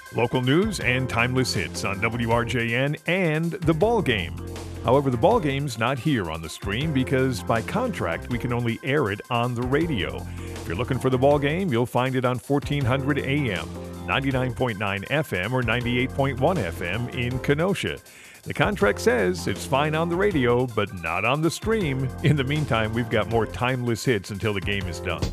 Local news and timeless hits on WRJN and The Ball Game. However, The Ball Game's not here on the stream because by contract we can only air it on the radio. If you're looking for The Ball Game, you'll find it on 1400 AM, 99.9 FM, or 98.1 FM in Kenosha. The contract says it's fine on the radio, but not on the stream. In the meantime, we've got more timeless hits until the game is done.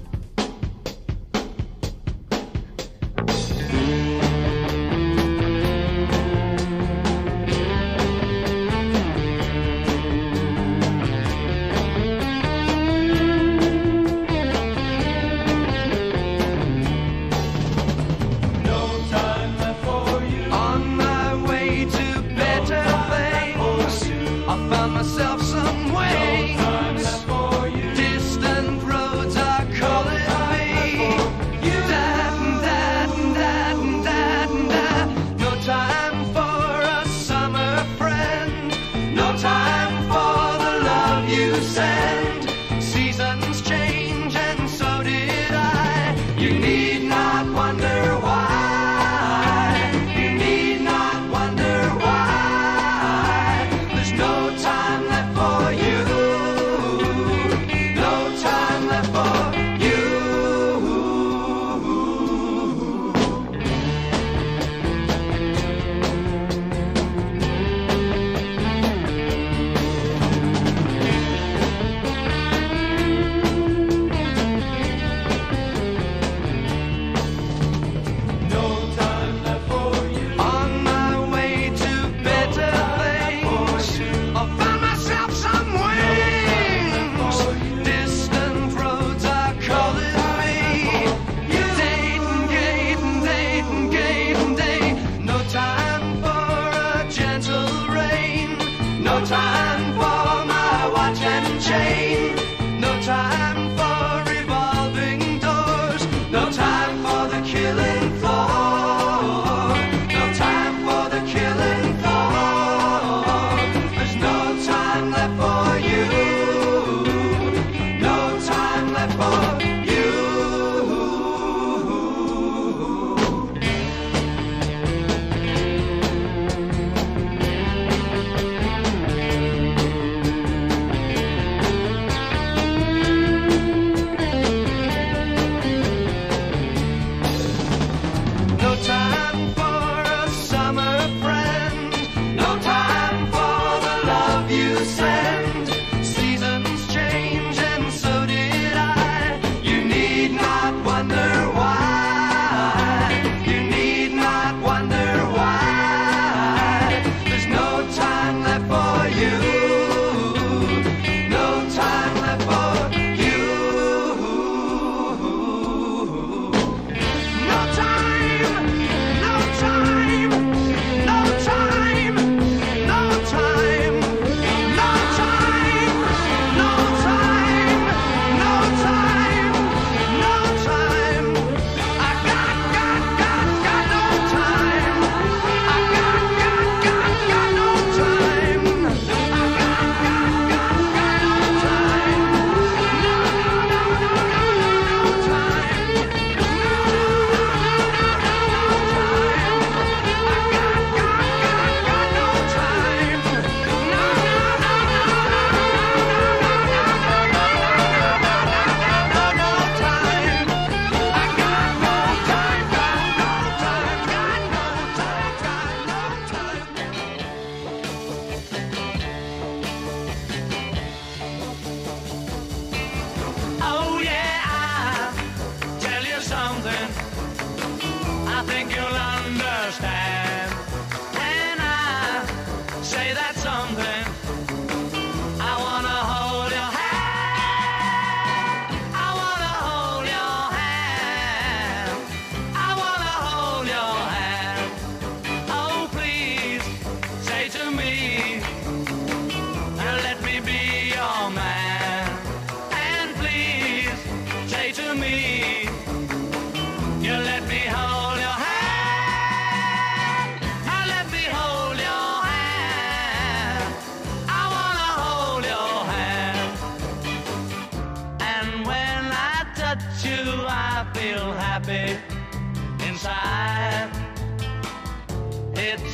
Myself some ways. Distant roads are calling.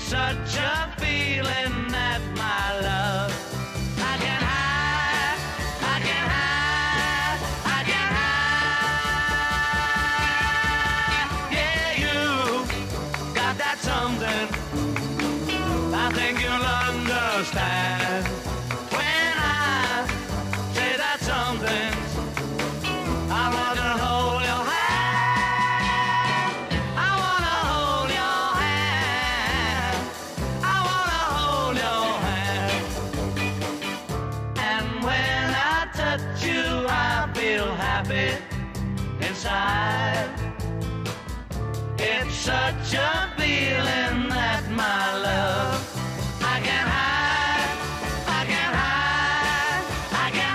such a feeling that my love I can hide, I can hide, I can hide. Yeah, you got that something I think you'll understand when I say that something. I want to hold your hand. I want to hold your hand. I want to hold your hand. And when I touch you, I feel happy inside. It's such a feeling that my love I can hide, I can hide, I can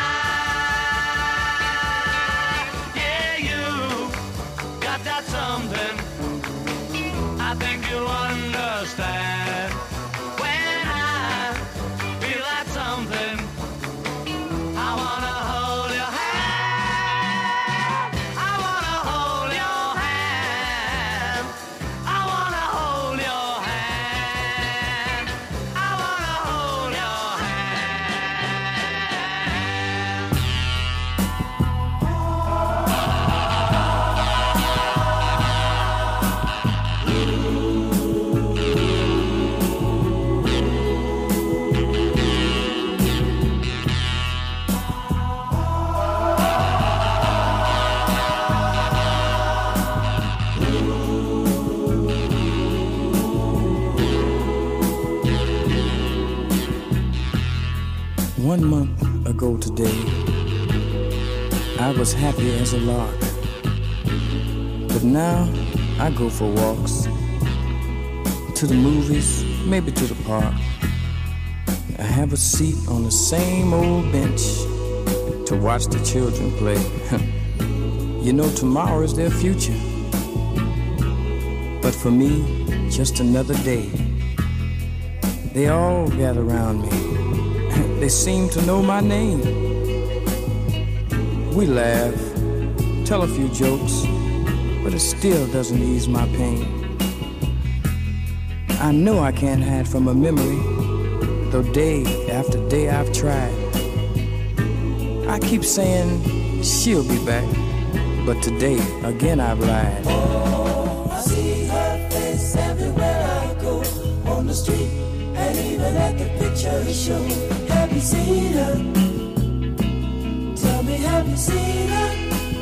hide. Yeah, you got that something I think you'll understand when I feel that something. I wanna hold your hand. I wanna hold your hand. I wanna hold your hand. I wanna hold your hand. One month ago today, I was happy as a lark. But now I go for walks, to the movies, maybe to the park. I have a seat on the same old bench to watch the children play. You know, tomorrow is their future. But for me, just another day. They all gather around me. They seem to know my name. We laugh, tell a few jokes, but it still doesn't ease my pain. I know I can't hide from a memory, though day after day I've tried. I keep saying she'll be back, but today again I've lied. Oh, I see her face everywhere I go, on the street and even at the picture show. Have you seen her? Tell me, have you seen her?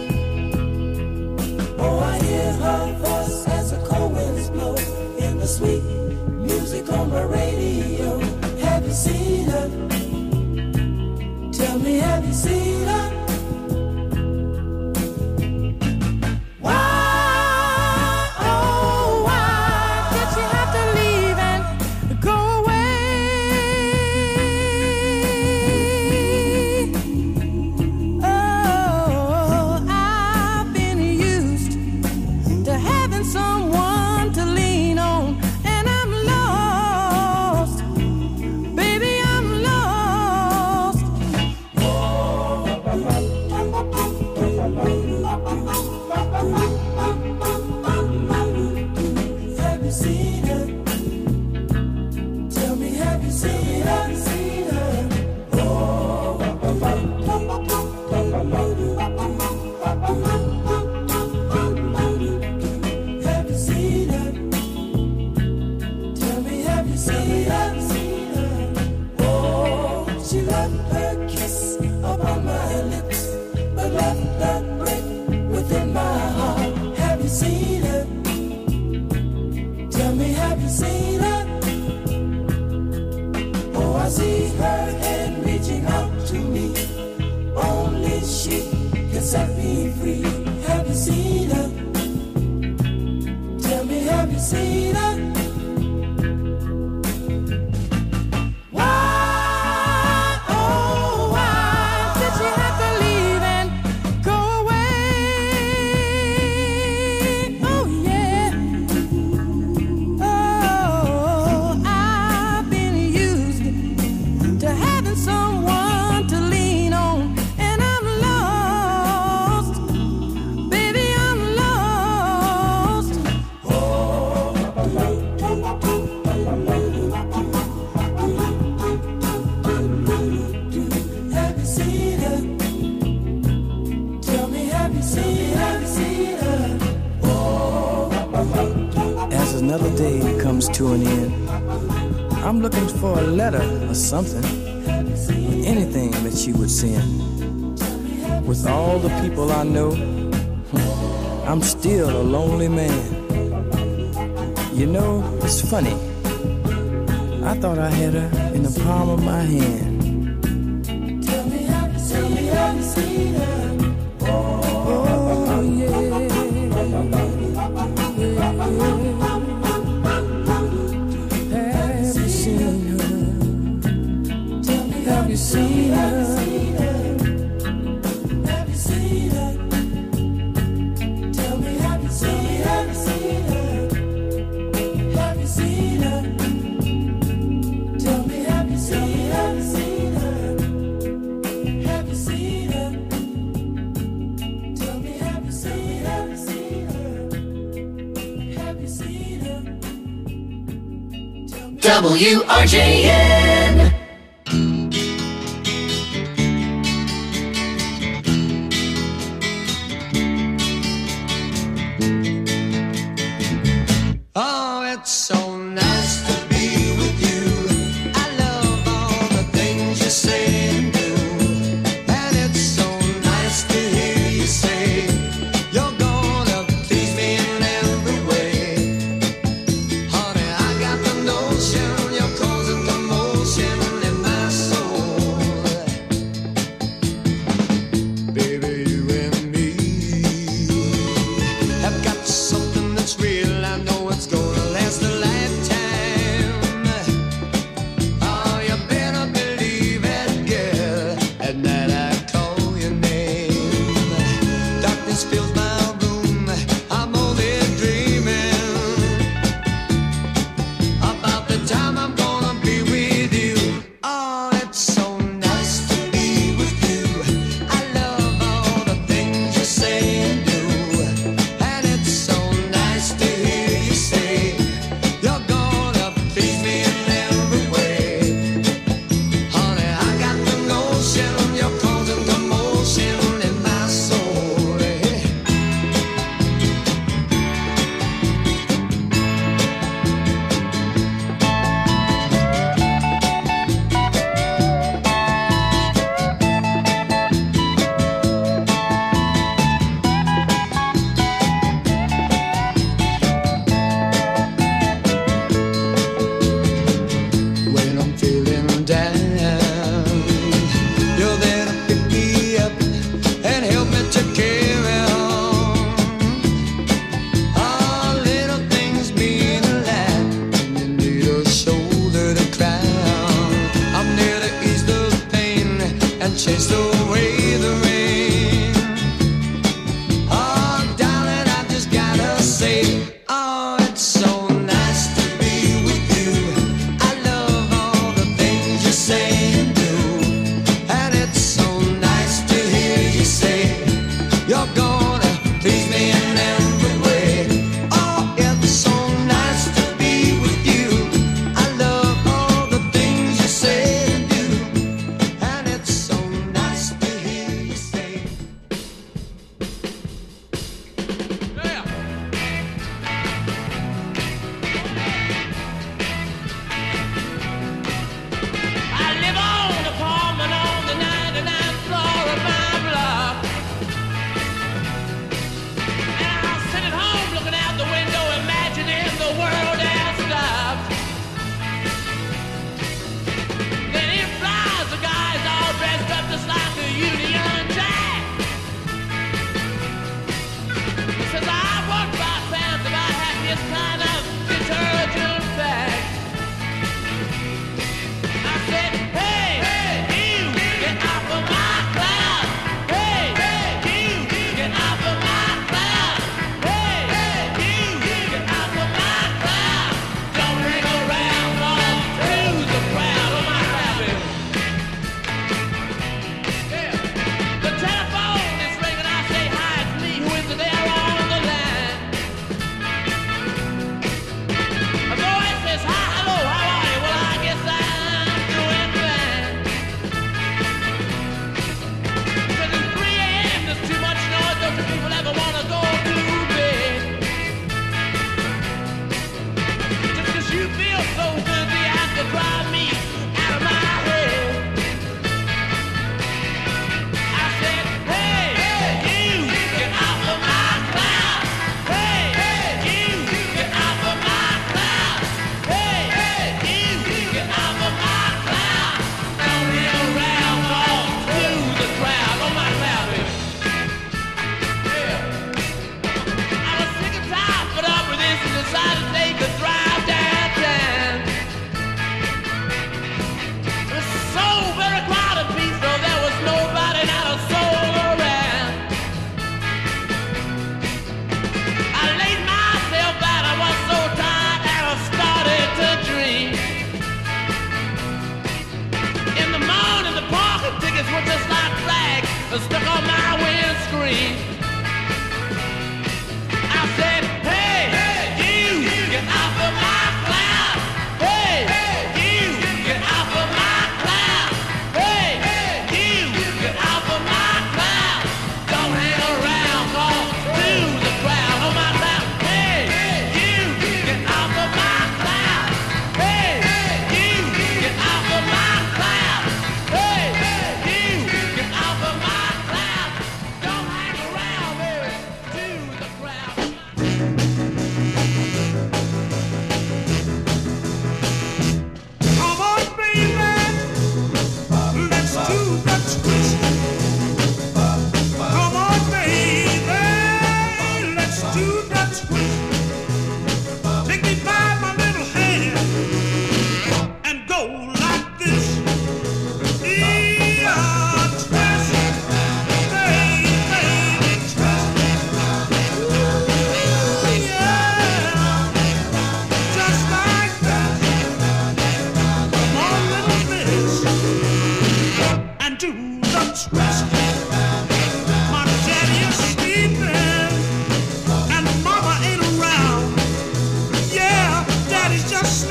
Oh, I hear her voice as the cold winds blow in the sweet music on my radio. Have you seen her? Tell me, have you seen her? Oh, another day comes to an end. I'm looking for a letter or something, anything that you would send. With all the people I know, I'm still a lonely man. You know, it's funny. I thought I had her in the palm of my hand. Tell me, have you seen her? Oh, yeah. Have you seen her? Have you seen her? Have you seen her? Tell me, have you seen her? Have you seen her? Tell me, have you seen her? Have you seen her? Tell me, have you seen her? Have you seen her? WRJN. Oh, it's so nice to be with you. I love all the things you say and do. And it's so nice to hear you say you're gonna please me in every way. Honey, I got the notion you're causing commotion in my soul. Baby, you and me have got something that's real. I know it's gonna last a lifetime.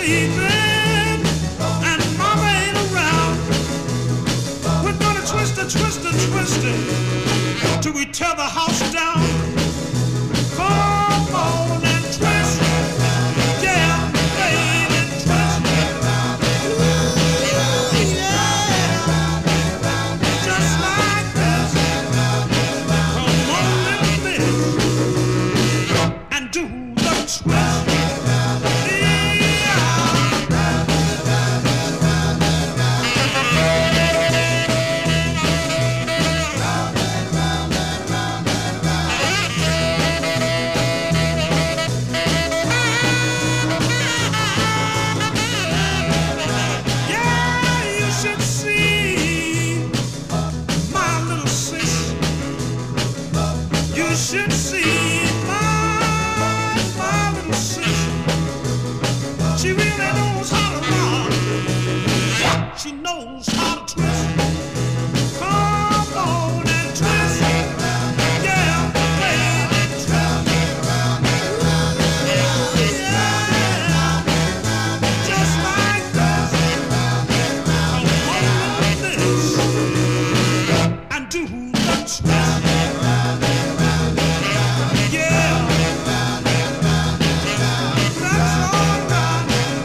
sleeping and mama ain't around. We're gonna twist it till we tear the house down. Come on and twist, yeah, baby, twist. Just like this. Come on, little bitch, and do the twist. She knows how to twist. Come on and twist. Yeah, baby, twist. Yeah, just like this. Come on with this and do the twist. Yeah, that's all right.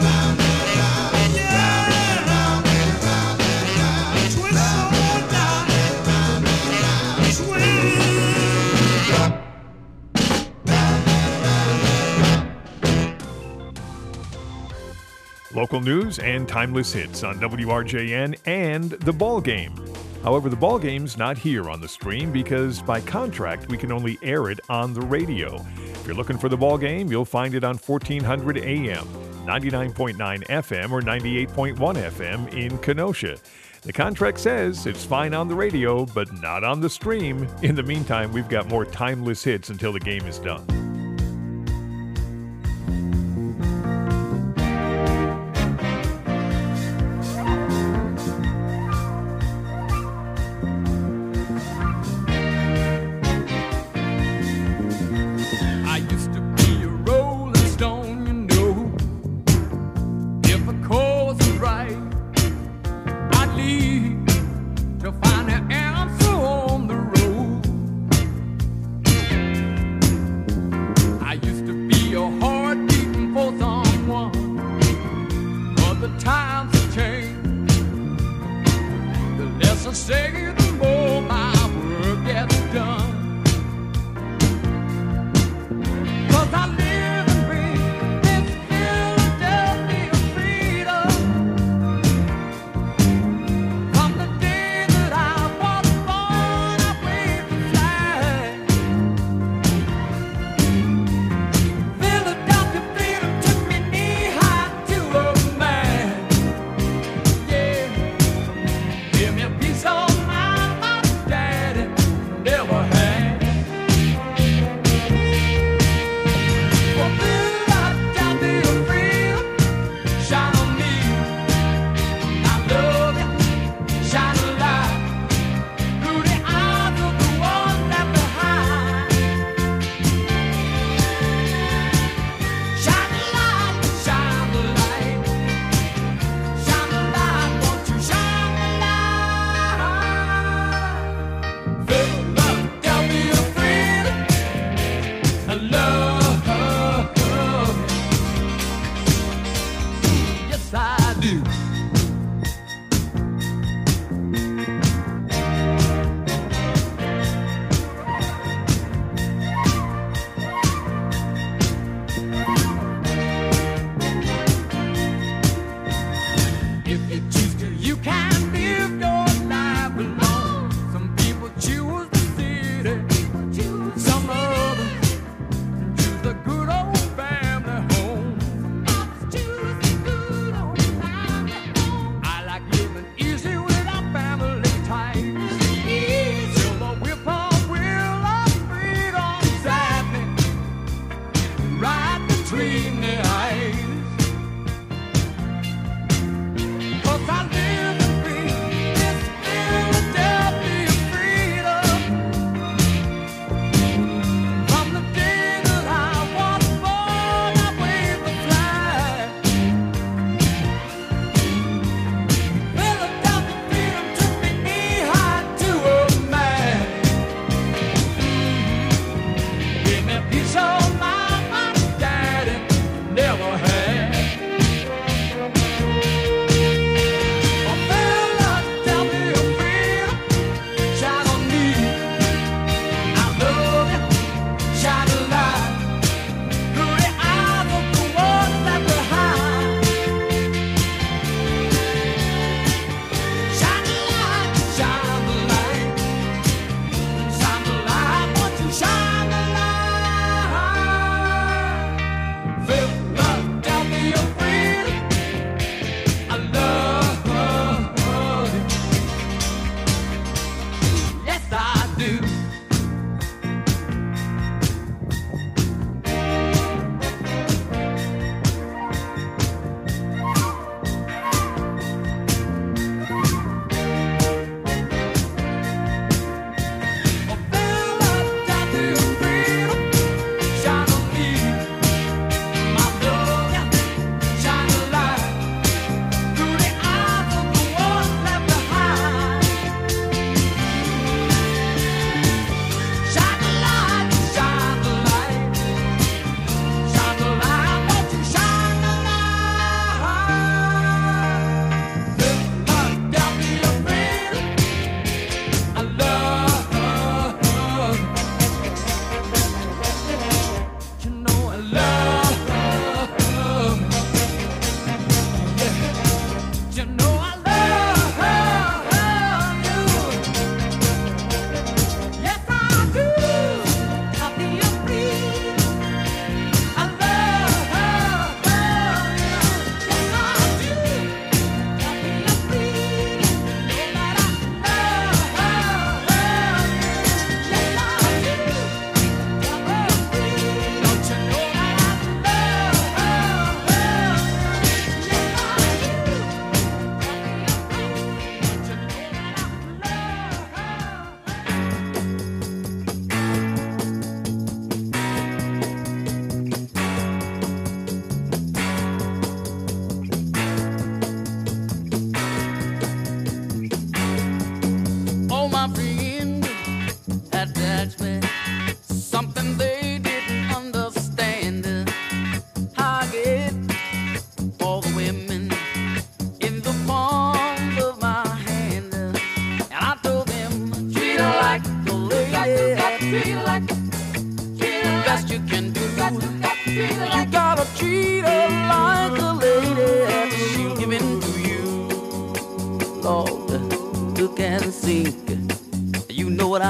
Local news and timeless hits on WRJN and The Ball Game. However, The Ball Game's not here on the stream because by contract we can only air it on the radio. If you're looking for The Ball Game, you'll find it on 1400 AM, 99.9 FM, or 98.1 FM in Kenosha. The contract says it's fine on the radio, but not on the stream. In the meantime, we've got more timeless hits until the game is done. Give me a piece of my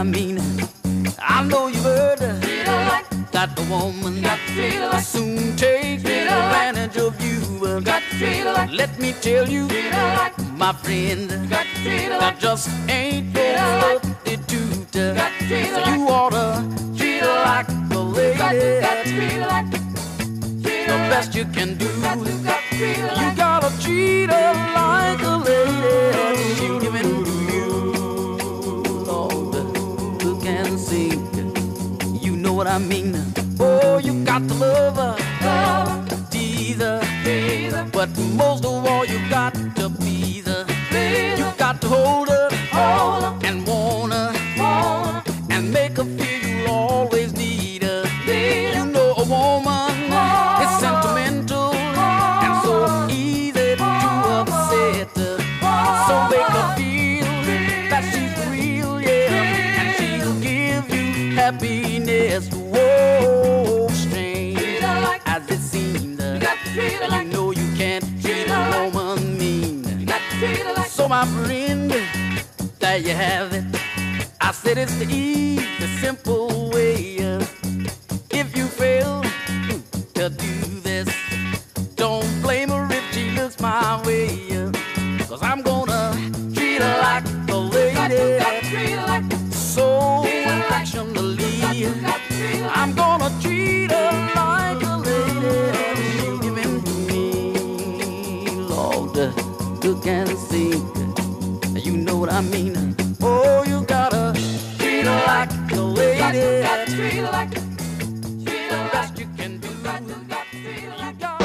I mean? I know you've heard that the woman will soon take advantage of you. Let me tell you, my friend, that just ain't no substitute. So you oughta treat her like a lady. The best you can do, you gotta treat her like a lady. She'll give in to you, Lord, look and sing. You know what I mean? Oh, you got to love her, tease her, but most of all, you got to please her. You got to hold her and want her and make her feel you'll always need her. You know a woman is sentimental and so easy to upset her. So make her feel that she's real, yeah, and she'll give you happiness. Whoa, strange as it seems, you know you can't treat a woman mean. So my friend, there you have it. I said it's the easy, simple way. If you fail to do this, don't blame her if she looks my way. 'Cause I'm gonna treat her like a lady, so affectionately. I'm gonna treat her like a lady. She'll give in to me, Lord, look and see. You know what I mean? Oh, you gotta treat her like a lady. Treat her like the best you can do. You gotta.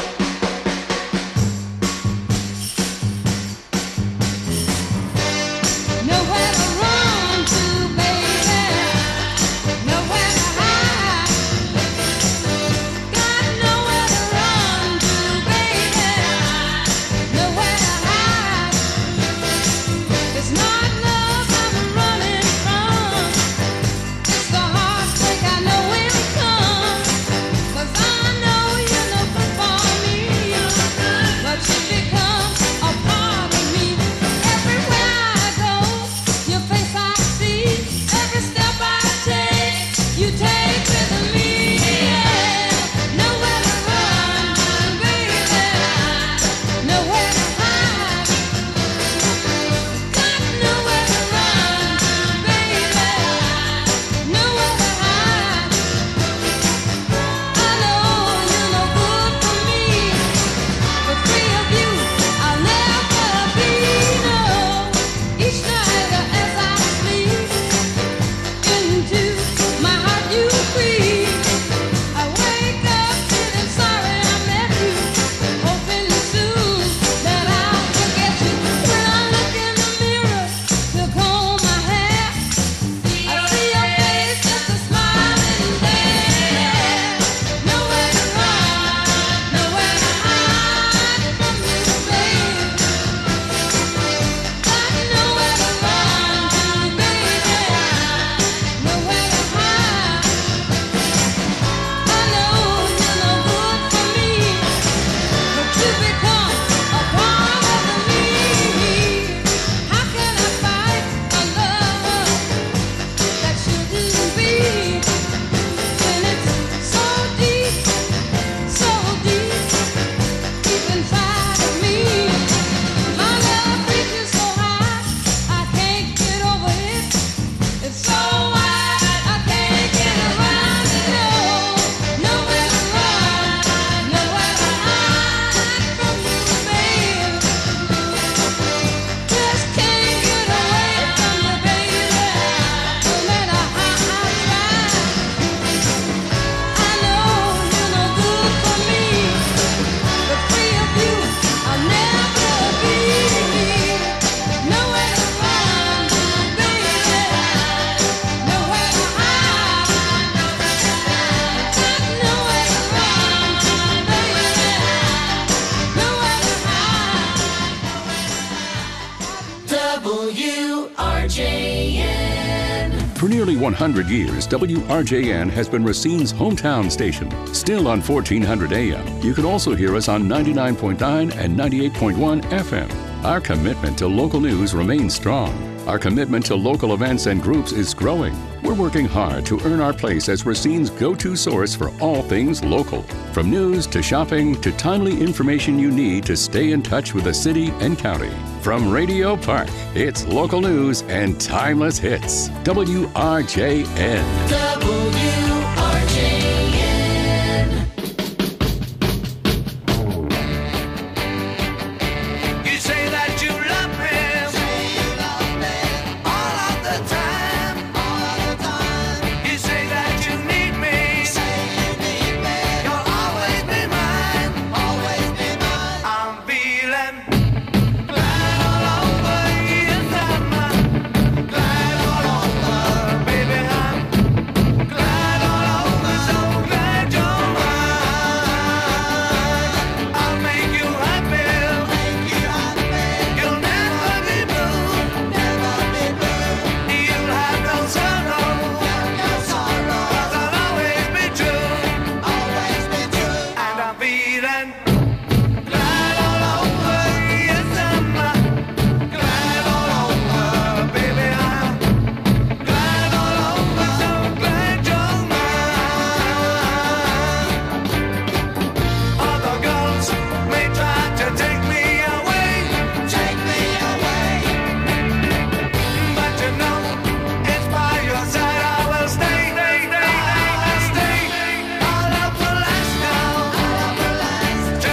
Nowhere to run to, baby. Nowhere to hide. Got nowhere to run to, baby. Nowhere to hide. It's not love I'm running from. It's the heartbreak I know will come. 'Cause I know you're looking for me. But you become a part of me. Everywhere I go, your face I see. Every step I take, you take with me. Nowhere to run to, baby. Nowhere to hide. Got nowhere to run to, baby. Nowhere to hide. I know you're no good for me. For three of you, I'll never be. No, each night as I sleep, into my heart you breathe. I wake up feeling sorry I met you, hoping soon that I'll forget you. When I look in the mirror to comb my hair, I see your face just a smiling there. Nowhere to run, nowhere to hide from you, baby. Got nowhere to run to, baby. Nowhere to hide. I know you're no good for me, but you become a part of me. How can I fight a love that shouldn't be? When it's so deep inside of me. My love reaches so high, I can't get over it. It's so wide, I can't get around it. No, nowhere to run, nowhere to hide from you, babe. Just can't get away from you, baby. No matter how I try. I know you're no good for me. The three of you, I'll never be. Nowhere to run, baby. Nowhere to hide. Got nowhere to run, baby. Nowhere to hide. WRJN. For nearly 100 years, WRJN has been Racine's hometown station. Still on 1400 AM, you can also hear us on 99.9 and 98.1 FM. Our commitment to local news remains strong. Our commitment to local events and groups is growing. We're working hard to earn our place as Racine's go-to source for all things local. From news to shopping to timely information you need to stay in touch with the city and county. From Radio Park, it's local news and timeless hits. WRJN. You say that you love him. All of the time. You say that you need me. You'll always be mine. I'm feeling glad all over. Yes, I'm glad all over. Baby, I'm glad all over. So glad you're mine. I'll make you happy. You'll never be blue. You'll have no sorrow. 'Cause I'll always be true. And I'm feeling glad all over. Yes, I'm glad all over. Baby, I'm glad all over. So glad you're mine. Other girls may try to take me away. But you know, it's by your side I will stay. Our love will last now.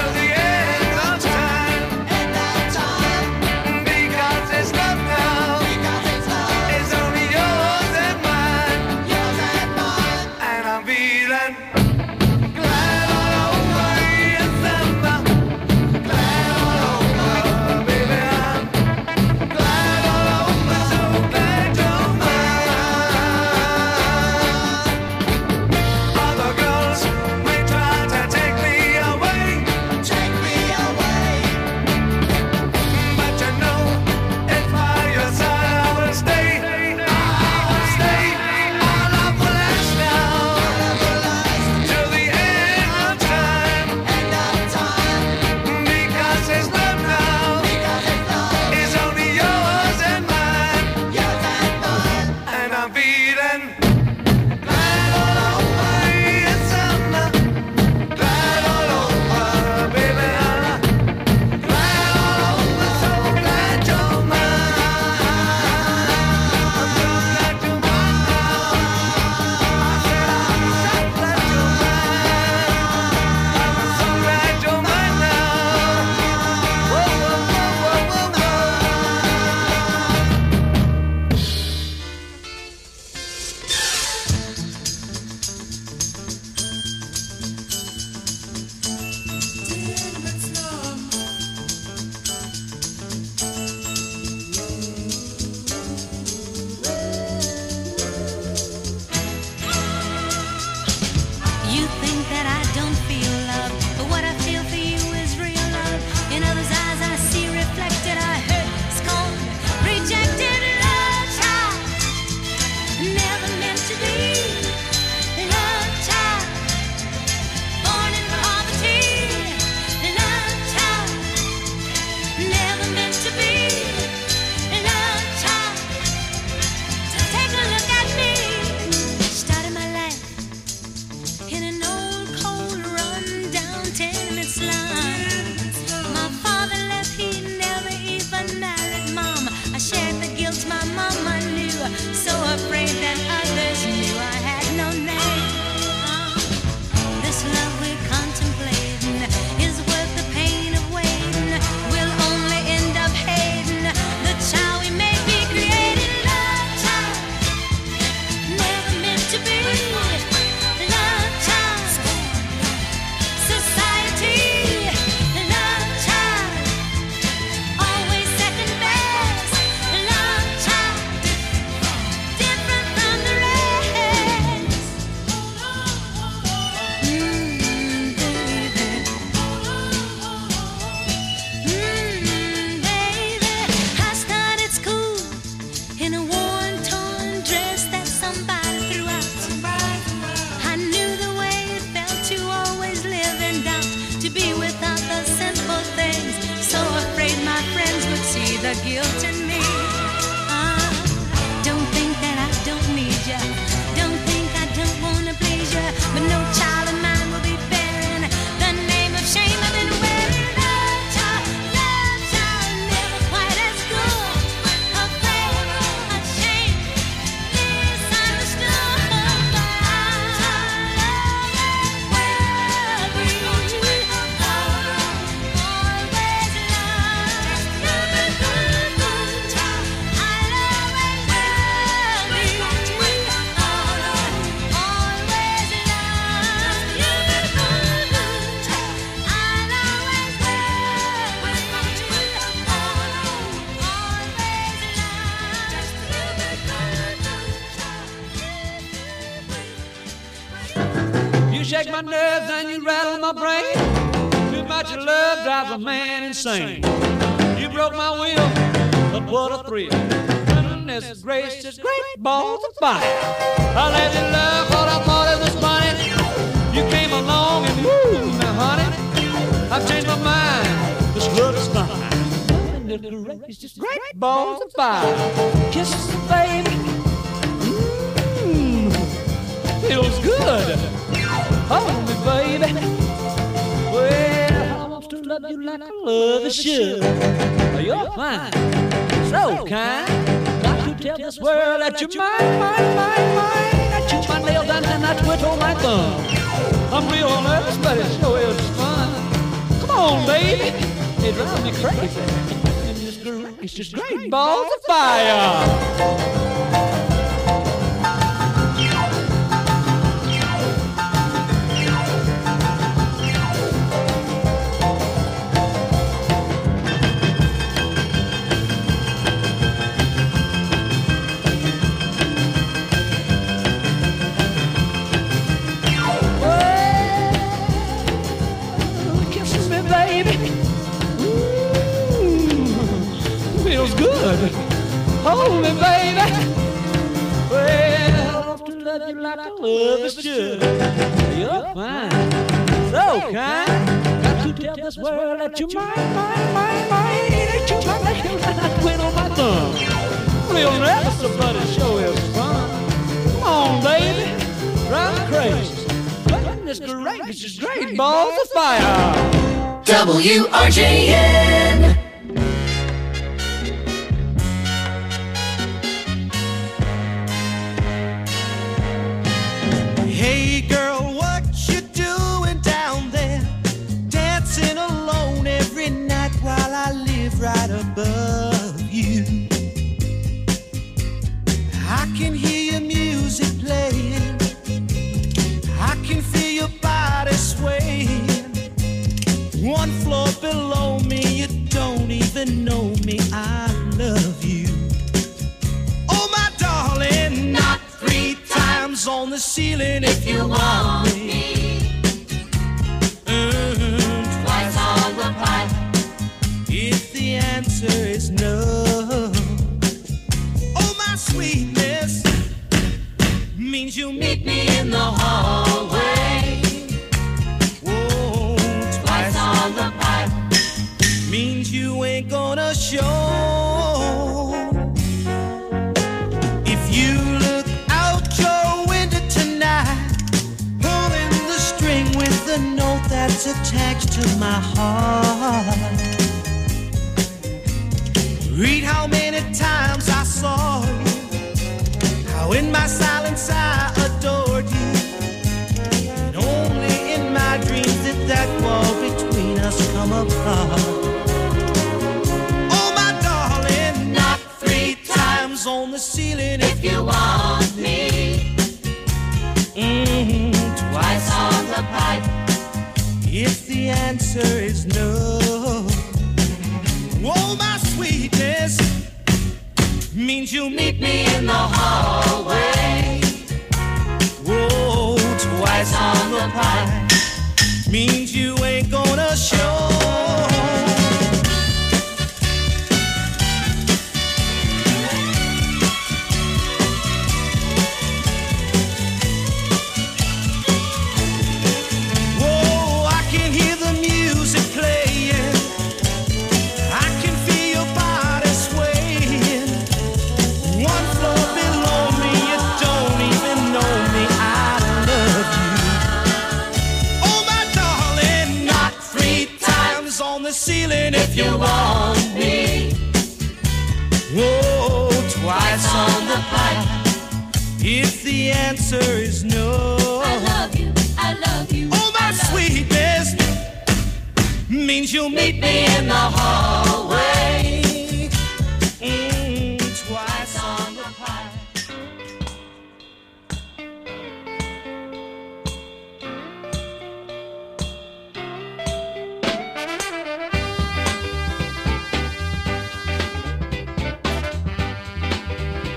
shake my nerves and you rattle my brain. Too much of love drives a man insane. You broke my will, but what a thrill. Goodness gracious, great balls of fire. I let you love what I thought it was funny. You came along and woo, now honey, I've changed my mind. This love is fine. Goodness gracious, great balls of fire. Kisses, baby. Feels good. Hold me, baby. Well, I want to love you like I love you should. You're fine, so kind. Got to tell this world that you're mine, mine, mine, mine. I chew my nails down and I twiddle my thumb. I'm real nervous, but it sure is fun. Come on, baby. It drives me crazy. It's just great balls of fire. Hold me, baby. Well, I want to love you like I love you should. You're fine, so kind. Got to tell this world that you're mine, mine, mine, mine. That you're my nails and I twiddle my thumb. Real nervous, but it sure is fun. Come on, baby, drive me crazy. Goodness gracious, great balls of fire. WRJN. Hey girl, what you doing down there? Dancing alone every night while I live right above you. I can hear your music playing, I can feel your body swaying. One floor below me, you don't even know me, I love you. Oh my darling, not 3 times on the ceiling if you want me. Twice on the pipe if the answer is no. Oh my sweetness means you'll meet me in the hallway. Whoa, twice on the pipe means you ain't gonna show. If you look out your window tonight, pulling the string with the note that's attached to my heart, read how many times I saw you, how in my silence I adored you, and only in my dreams did that wall between us come apart. Oh my darling, not 3 times on the ceiling if you want me. Twice on the pipe if the answer is no. Oh my sweetness means you'll meet me in the hallway. Whoa, twice on the pipe means you ain't gonna show. Ceiling if you want me. Whoa, twice on the pipe if the answer is no. I love you, I love you. Oh my sweetness means you'll meet me in the hallway. Twice on the pipe.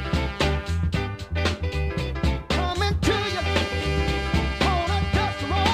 Coming to you on a dust roll.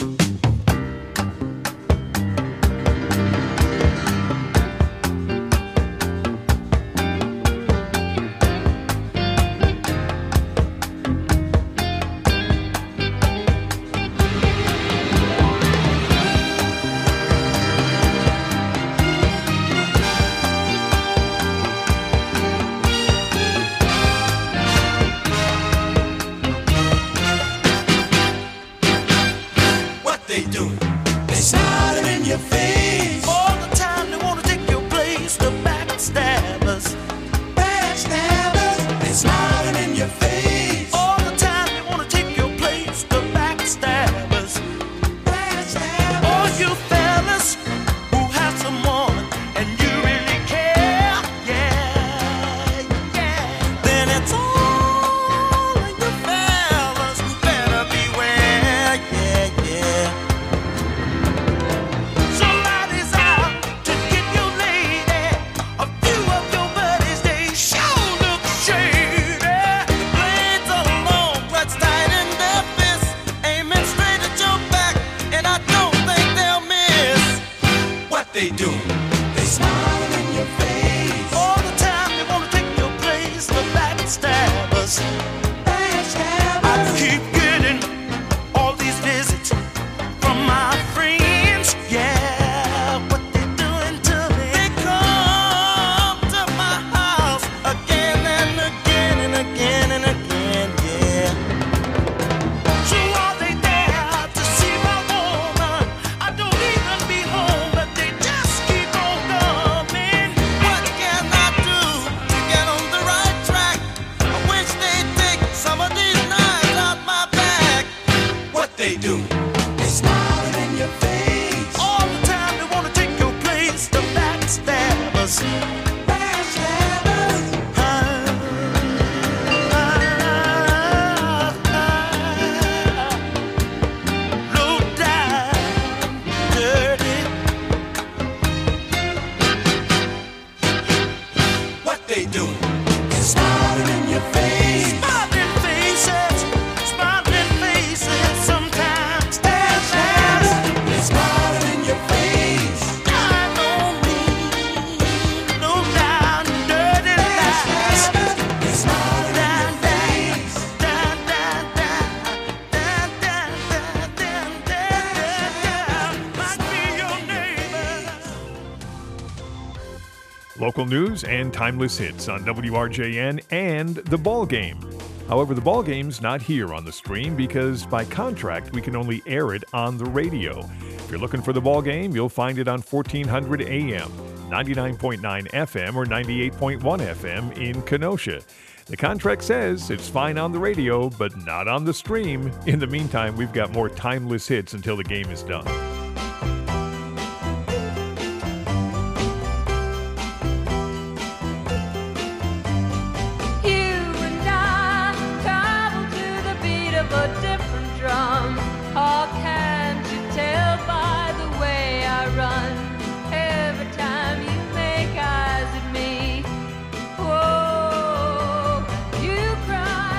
Local news and timeless hits on WRJN and The Ball Game. However, The Ball Game's not here on the stream because by contract we can only air it on the radio. If you're looking for The Ball Game, you'll find it on 1400 AM, 99.9 FM, or 98.1 FM in Kenosha. The contract says it's fine on the radio, but not on the stream. In the meantime, we've got more timeless hits until the game is done.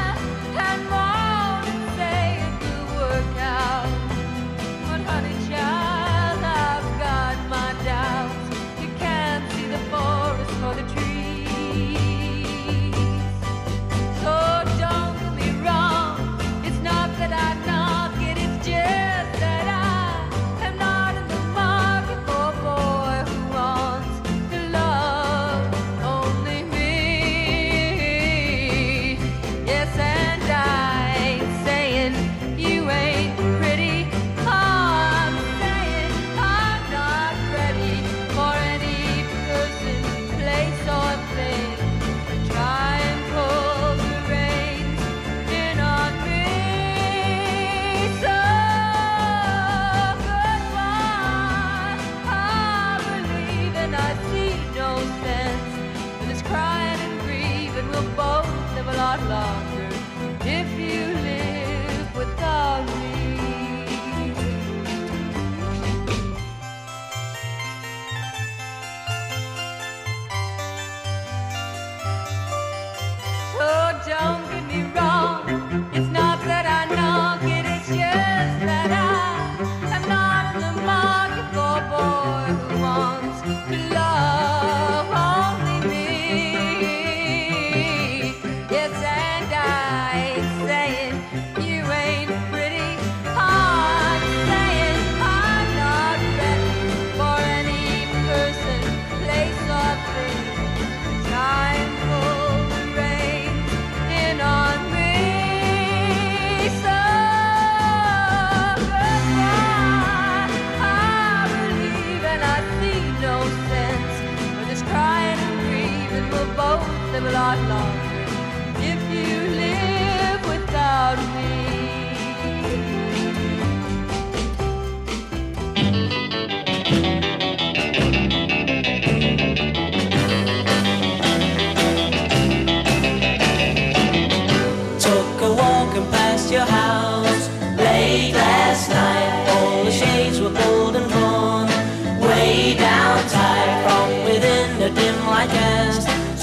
Honey child.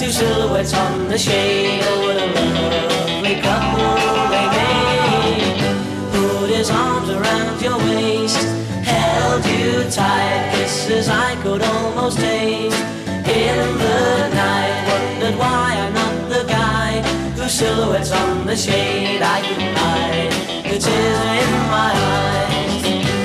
Two silhouettes on the shade. Oh, what a lovely couple they made. Put his arms around your waist, held you tight, kisses I could almost taste. In the night, wondered why I'm not the guy whose silhouettes on the shade I can hide. The tears in my eyes.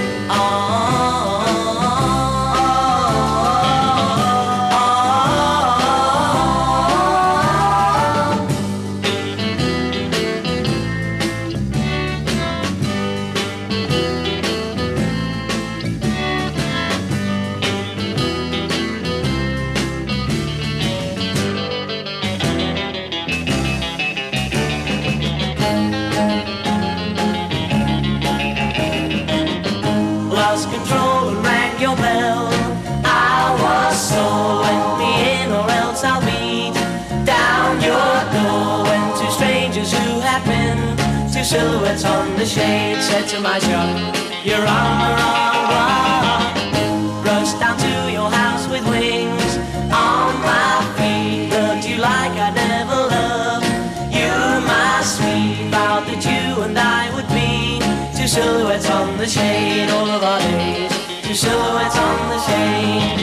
Lost control and rang your bell. I was so let me in or else I'll beat down your door. When two strangers who had been two silhouettes on the shade said to my shop, you're on the wrong block. Rushed down to your house with wings on my feet. Loved you like I never loved you, my sweet. Vowed that you and I would be two silhouettes on the shade all of our days. Two silhouettes on the shade.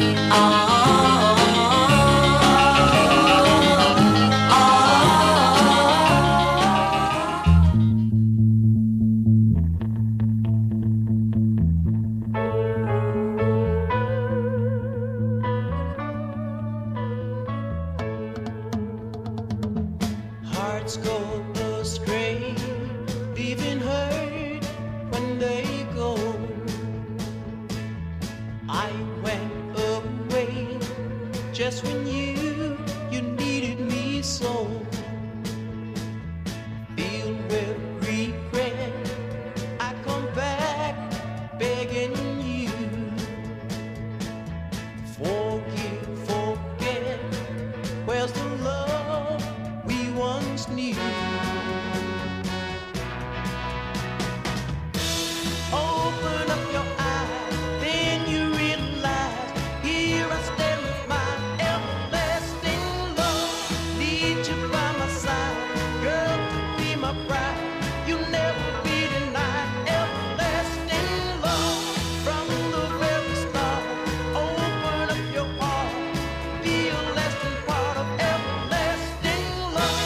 Hearts go astray, leaving hurt when they go. I went away just when you needed me so. Filled with regret, I come back begging you. Forgive, forget, where's the love we once knew? Open up your eyes, then you realize, here I stand with my everlasting love. Need you by my side, girl, to be my bride. You never be denied everlasting love. From the very start, open up your heart, be a lasting part of everlasting love.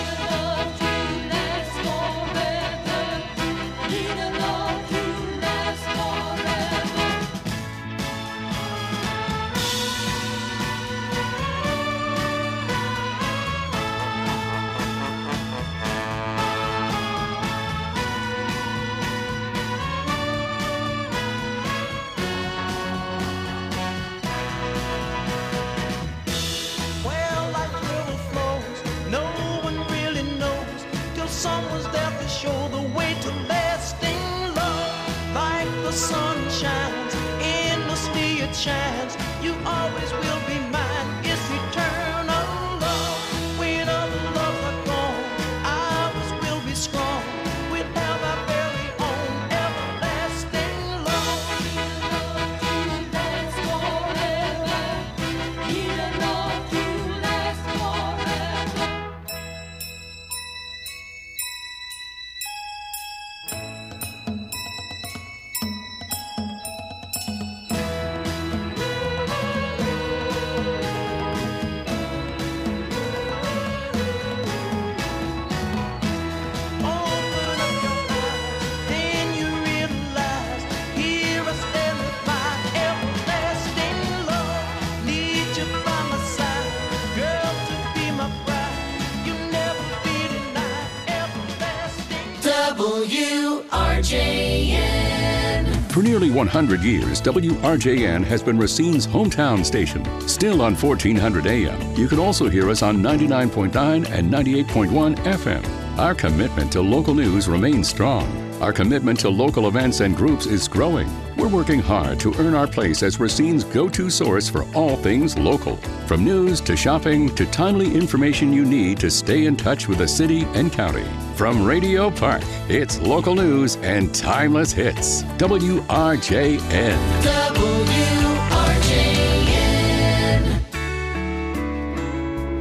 Well, like river flows, no one really knows till someone's there to show the way to lasting love. Like the sun shines, endlessly it shines. You always will be mine. It's eternal love. When other loves are gone, ours will be strong. We'll have our very own everlasting love. Open up your eyes, then you realize, here I stand with my everlasting love. Need you by my side, girl, to be my bride. You never be denied everlasting WRJN. For nearly 100 years, WRJN has been Racine's hometown station. Still on 1400 AM, you can also hear us on 99.9 and 98.1 FM. Our commitment to local news remains strong. Our commitment to local events and groups is growing. We're working hard to earn our place as Racine's go-to source for all things local. From news to shopping to timely information you need to stay in touch with the city and county. From Radio Park, it's local news and timeless hits. WRJN. WRJN.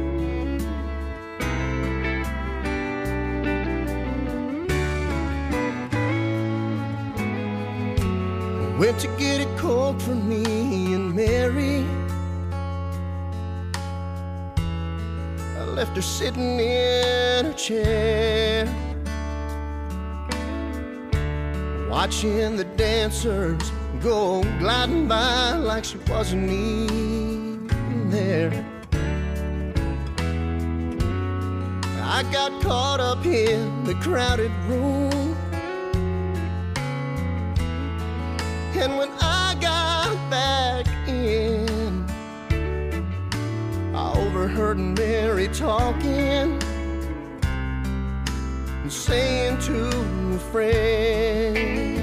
went to get it cold for me and Mary. I left her sitting in her chair, watching the dancers go gliding by like she wasn't even there. I got caught up in the crowded room, and when I got back in, I overheard Mary talking and saying to a friend,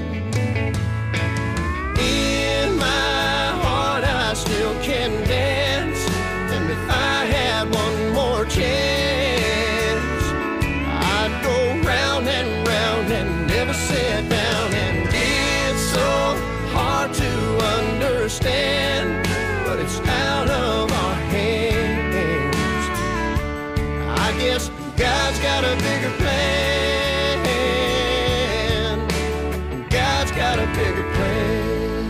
in my heart I still can dance, and if I had one more chance, I'd go round and round and never sit down. And it's so hard to understand, but it's out of our hands. I guess God's got a bigger plan. God's got a bigger plan.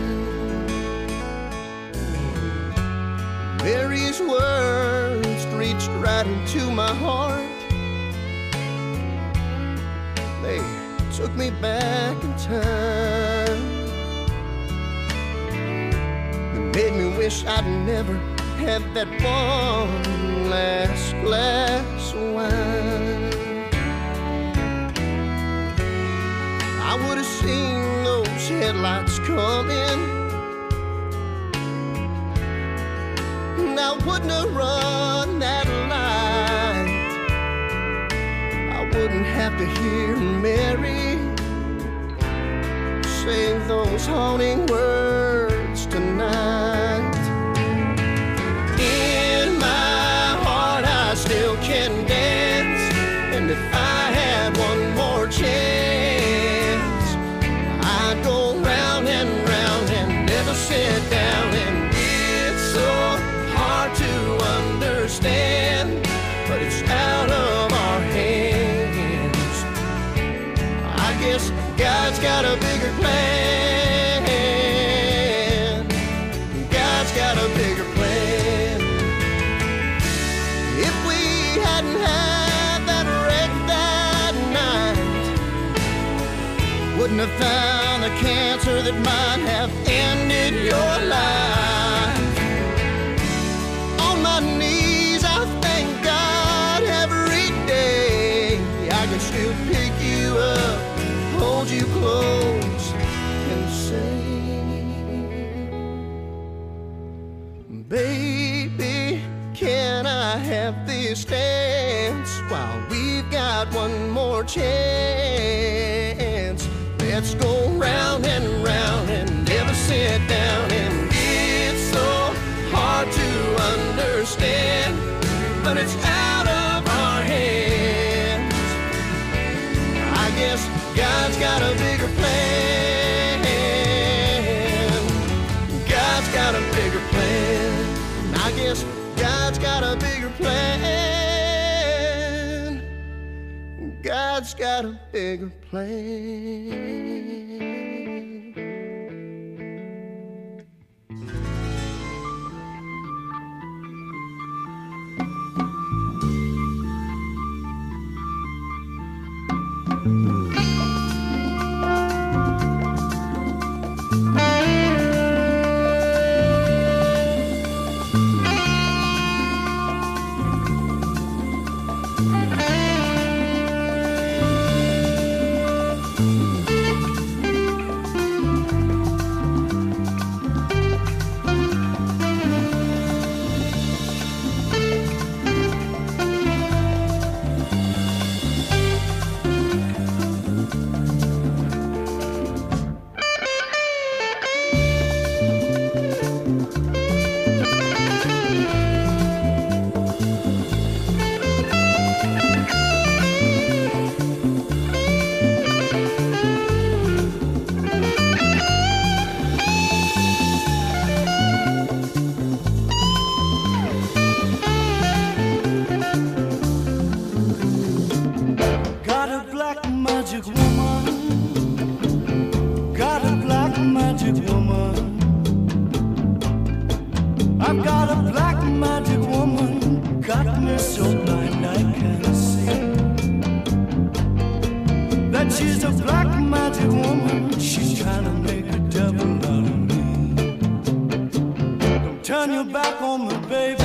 Mary's words reached right into my heart. They took me back in time. It made me wish I'd never had that one last glass of wine. I would have seen those headlights coming, and I wouldn't have run that light. I wouldn't have to hear Mary say those haunting words tonight. In my heart I still can dance, and if I had one more chance, I'd go round and round and never sit down. And it's so hard to understand, but it's out of our hands. I guess God's got a bigger plan. God's got a bigger plan. If we hadn't had that wreck that night, wouldn't have found the cancer that might have ended your life. On my knees I thank God every day. I can still pick you up, hold you close, and say, baby, can I have this dance while we've got one more chance? Let's go round and round and never sit down. And it's so hard to understand, but it's out of our hands. I guess God's got a bigger plan. God's got a bigger plan. I guess God's got a bigger plan. God's got a bigger plan. turn your back on me, baby.